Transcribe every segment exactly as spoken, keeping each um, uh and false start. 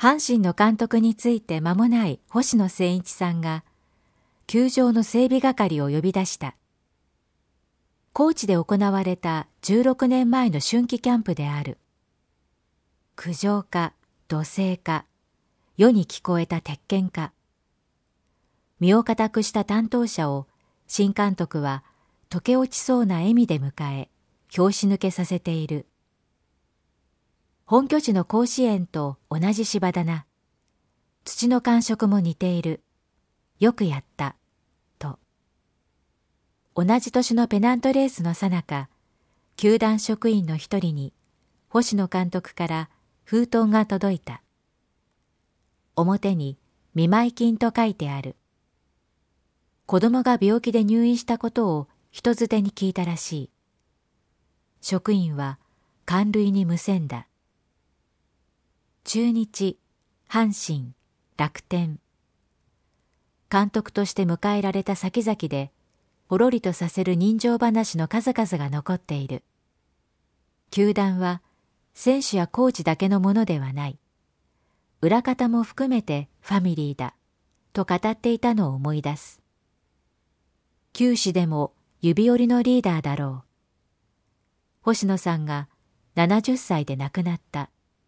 阪神の監督について間もない星野千一さんが、球場の整備係を呼び出した。高知で行われたじゅうろくねんまえの春季キャンプである。苦情か、土星か、世に聞こえた鉄拳か。身を固くした担当者を新監督は溶け落ちそうな笑みで迎え、拍子抜けさせている。本拠地の甲子園と同じ芝だな。土の感触も似ている。よくやった。と。同じ年のペナントレースの最中、球団職員の一人に星野監督から封筒が届いた。表に見舞い金と書いてある。子供が病気で入院したことを人づてに聞いたらしい。職員は感涙に無線だ。中日、阪神、楽天。監督として迎えられた先々で、ほろりとさせる人情話の数々が残っている。球団は選手やコーチだけのものではない。裏方も含めてファミリーだ、と語っていたのを思い出す。球史でも指折りのリーダーだろう。星野さんがななじゅっさいで亡くなった。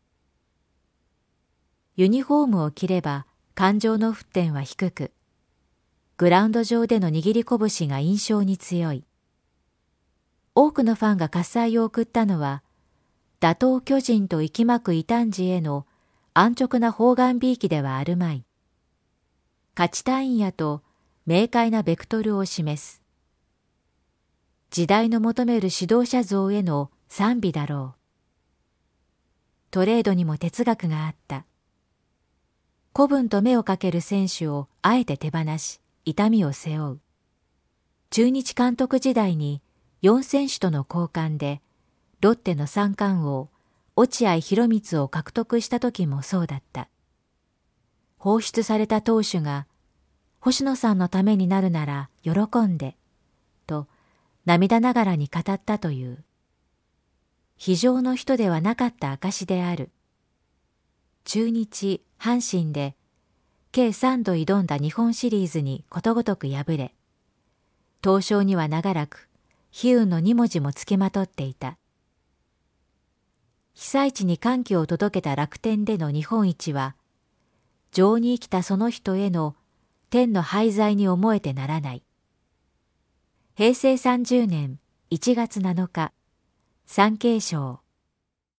ユニフォームを着れば感情の沸点は低く、グラウンド上での握り拳が印象に強い。多くのファンが喝采を送ったのは、打倒巨人と息巻く異端児への安直な砲丸びいきではあるまい。勝ちたいんやと明快なベクトルを示す。時代の求める指導者像への賛美だろう。トレードにも哲学があった。子分と目をかける選手をあえて手放し、痛みを背負う。中日監督時代によん選手との交換で、ロッテの三冠王、落合博満を獲得した時もそうだった。放出された投手が、星野さんのためになるなら喜んで、と涙ながらに語ったという。非情の人ではなかった証である。中日、阪神で、計さんど挑んだ日本シリーズにことごとく敗れ、東証には長らく悲運のに文字もつきまとっていた。被災地に歓喜を届けた楽天での日本一は、情に生きたその人への天の廃材に思えてならない。へいせいさんじゅうねんいちがつなのか、産経省。